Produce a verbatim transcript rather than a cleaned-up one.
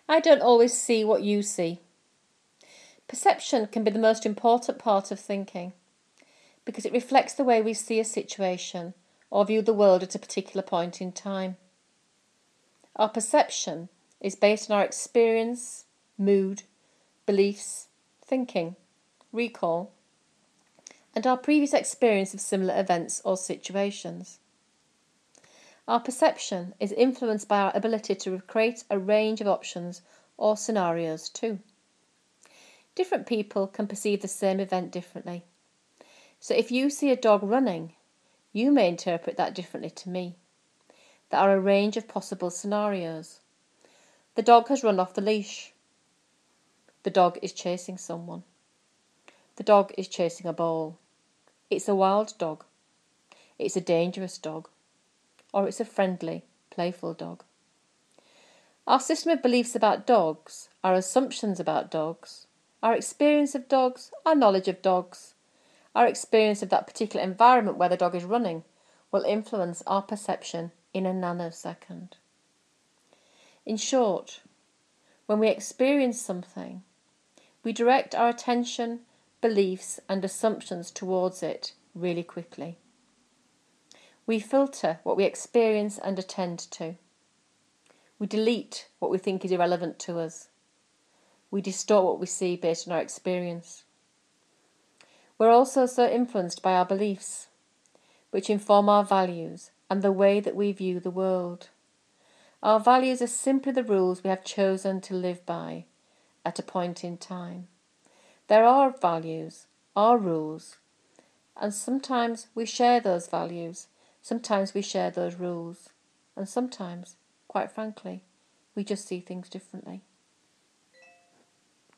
I don't always see what you see. Perception can be the most important part of thinking because it reflects the way we see a situation or view the world at a particular point in time. Our perception is based on our experience, mood, beliefs, thinking, recall, and our previous experience of similar events or situations. Our perception is influenced by our ability to create a range of options or scenarios too. Different people can perceive the same event differently. So if you see a dog running, you may interpret that differently to me. There are a range of possible scenarios. The dog has run off the leash. The dog is chasing someone. The dog is chasing a ball. It's a wild dog. It's a dangerous dog. Or it's a friendly, playful dog. Our system of beliefs about dogs, our assumptions about dogs, our experience of dogs, our knowledge of dogs, our experience of that particular environment where the dog is running will influence our perception in a nanosecond. In short, when we experience something, we direct our attention, beliefs and assumptions towards it really quickly. We filter what we experience and attend to. We delete what we think is irrelevant to us. We distort what we see based on our experience. We're also so influenced by our beliefs, which inform our values and the way that we view the world. Our values are simply the rules we have chosen to live by at a point in time. There are values, are rules, and sometimes we share those values, sometimes we share those rules, and sometimes, quite frankly, we just see things differently.